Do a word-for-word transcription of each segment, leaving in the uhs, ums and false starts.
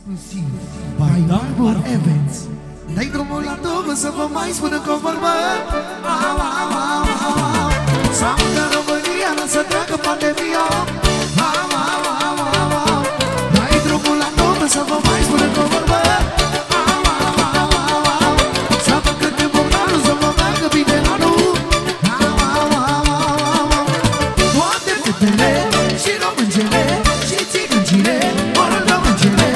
exclusiv by Darbo Events. Dai drumul la două să vă mai spun încă o vorbă. Au, au, au, au, au. S-a mutat România, să treacă pandemia. Au, au, au, au, au. Dai drumul la două să vă mai spun încă o vorbă. Au, au, au, au, au. Să vă cânte Bogdanul, să vă meargă bine anul. Au, au, au, au, au. Toate fetele și româncele și țigâncile ori româncele.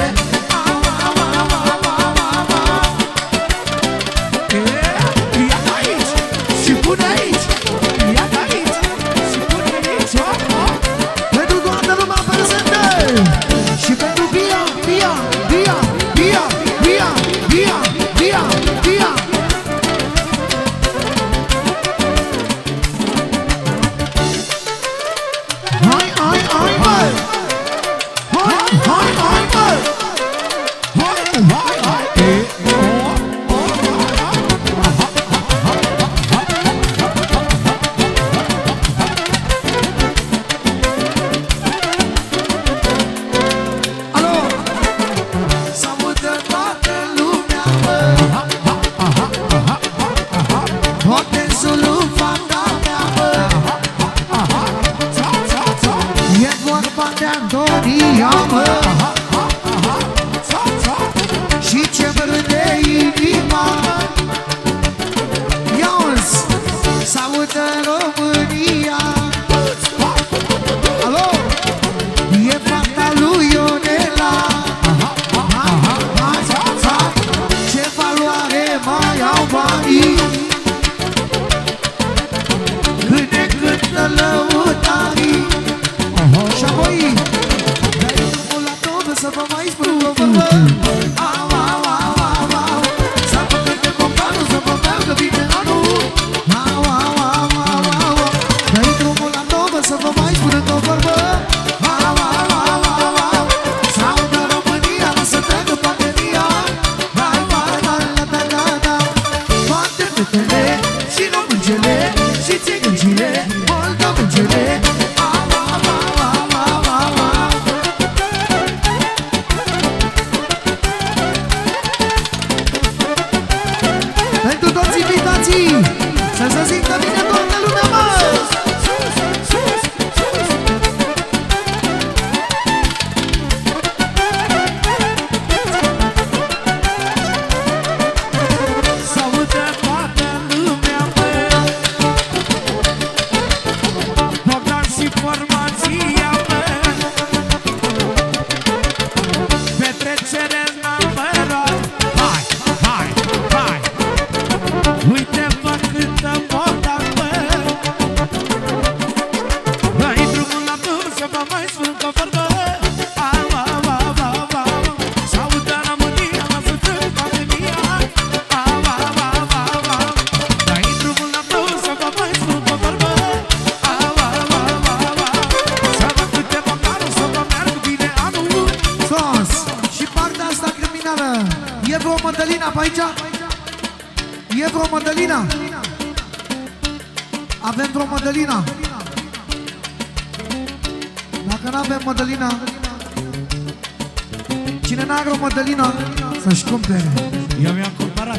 Să-și cumpere. Eu mi-am cumpărat.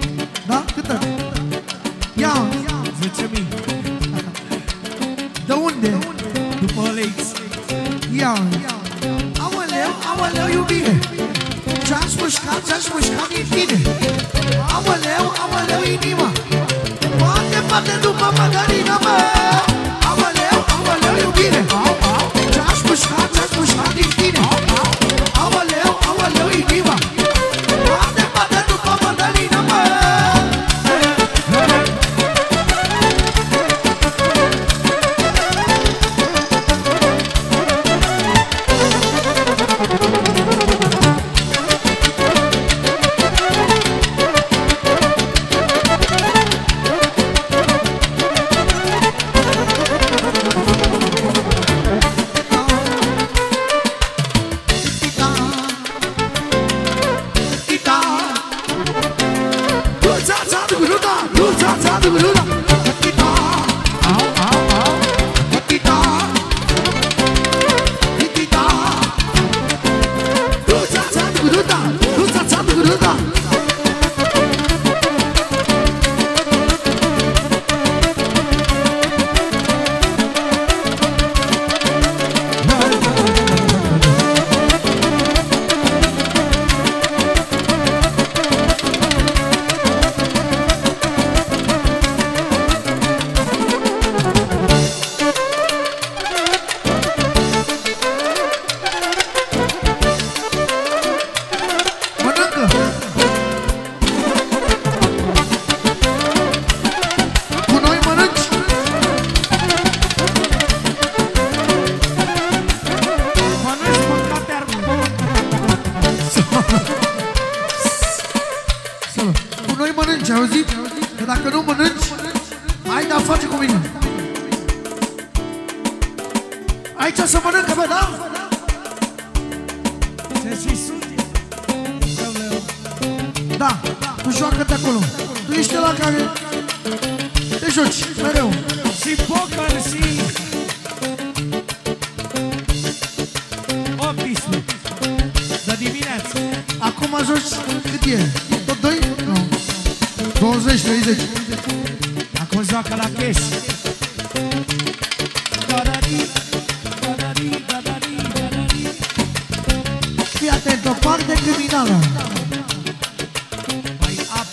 Da? Câtă? Ia! zece mii. De unde? După O L X. Ia! Aoleu, aoleu, iubire! Ce-aș mușca, ce-aș mușca din tine! Aoleu, aoleu, inima! Poate, poate după Mădălina, mă! Aoleu, aoleu, iubire! Ce-aș mușca, ce-aș mușca din tine! Aoleu, aoleu, inima! gruda, nu sta-ța de gruda. Ai auzit? Că dacă nu mănânci, ai de-a face cu mine. Aici să mănâncă, bă, da? Se și sute. Da, tu joacă-te acolo. Tu ești ăla care te joci, mereu. Și poker și optsprezece de dimineață. Acum joci cât e? Tot doi? Nu. douăzeci, treizeci. Acum joacă la cash. Fii atent, o parte criminală. Ai apă.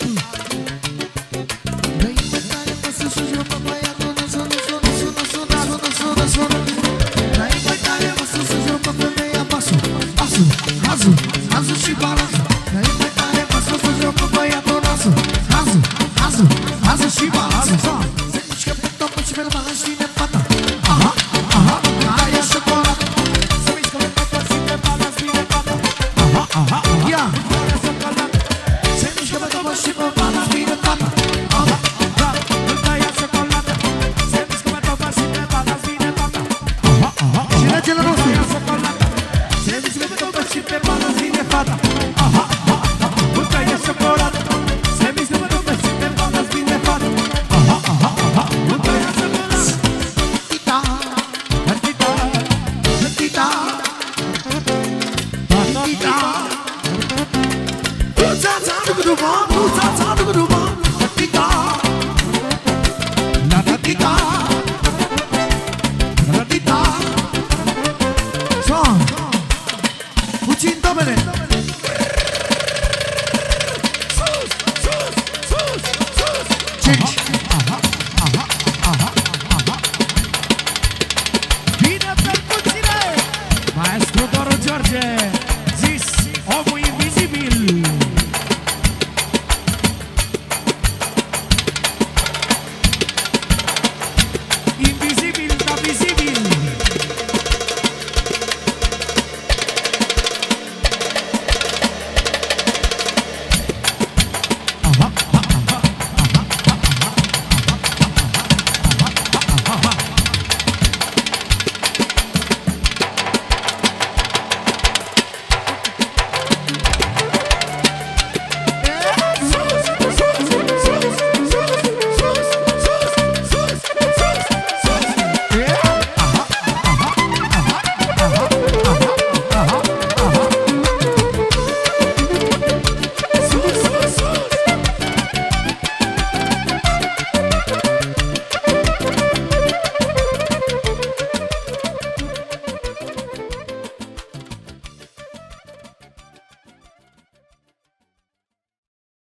Puțin, domnule!